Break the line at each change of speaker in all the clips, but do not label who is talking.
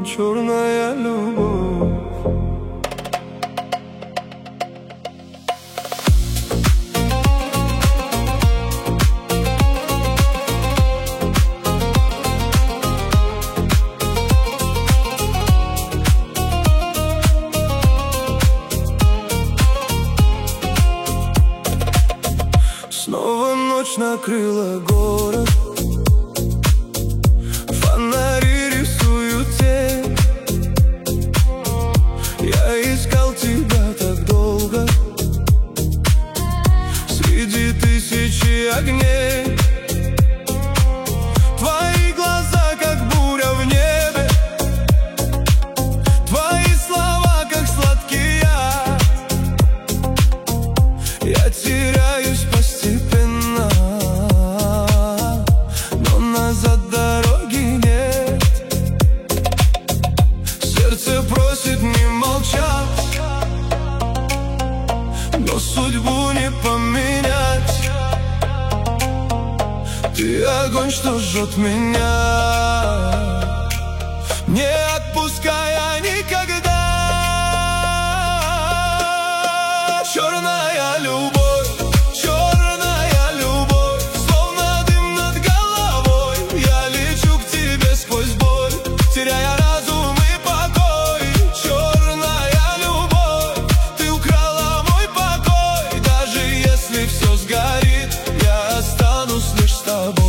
черная любовь. Снова ночь накрыла город, фонари рисуют тень. Я искал тебя так долго среди тысячи огней. Твои глаза, как буря в небе, твои слова, как сладкий яд. Я теряюсь постепенно, но назад дороги нет. Сердце просит не молчать, но судьбу не поменять. Ты огонь, что жжет меня, не отпуская никогда. Черная любовь, черная любовь, словно дым над головой. Я лечу к тебе сквозь боль, теряя разум и покой. Черная любовь, ты украла мой покой. Даже если все сгорит, я останусь лишь с тобой.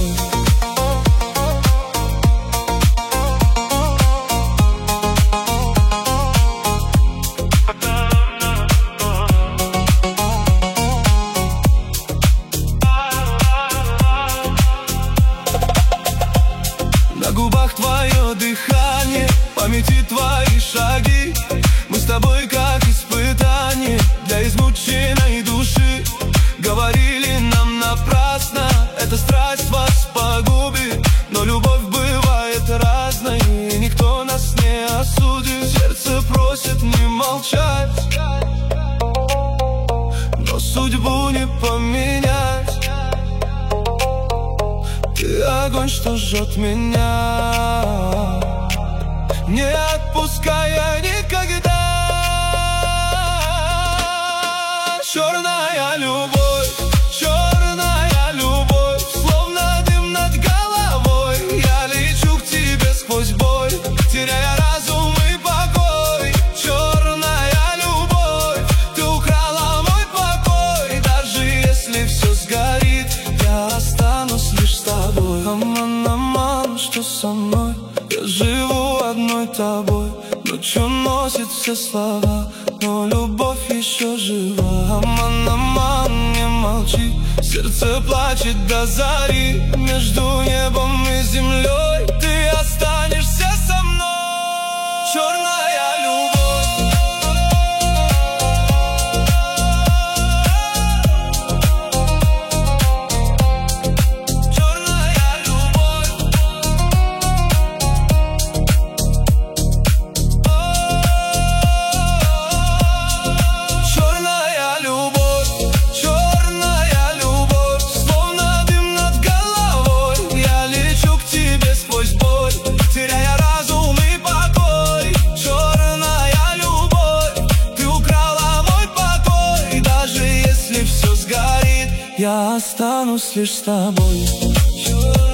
На губах твое дыхание, в памяти твои шаги. Мы с тобой как испытание для измученной души. Говорили нам напрасно, эта страсть вас погубит. Но любовь бывает разной, и никто нас не осудит. Сердце просит не молчать, но судьбу не поменять. Ты огонь, что жжет меня, не отпуская никогда. Черная любовь, черная любовь, словно дым над головой. Я лечу к тебе сквозь боль, теряя разум и покой. Черная любовь, ты украла мой покой. Даже если все сгорит, я останусь лишь с тобой. Аман, аман, что со мной? Я живу одной тобой. Ночью носит все слова, но любовь еще жива. Аман, аман, не молчи, сердце плачет до зари. Между небом и землей ты останешься со мной. Черная любовь. Я останусь лишь с тобой.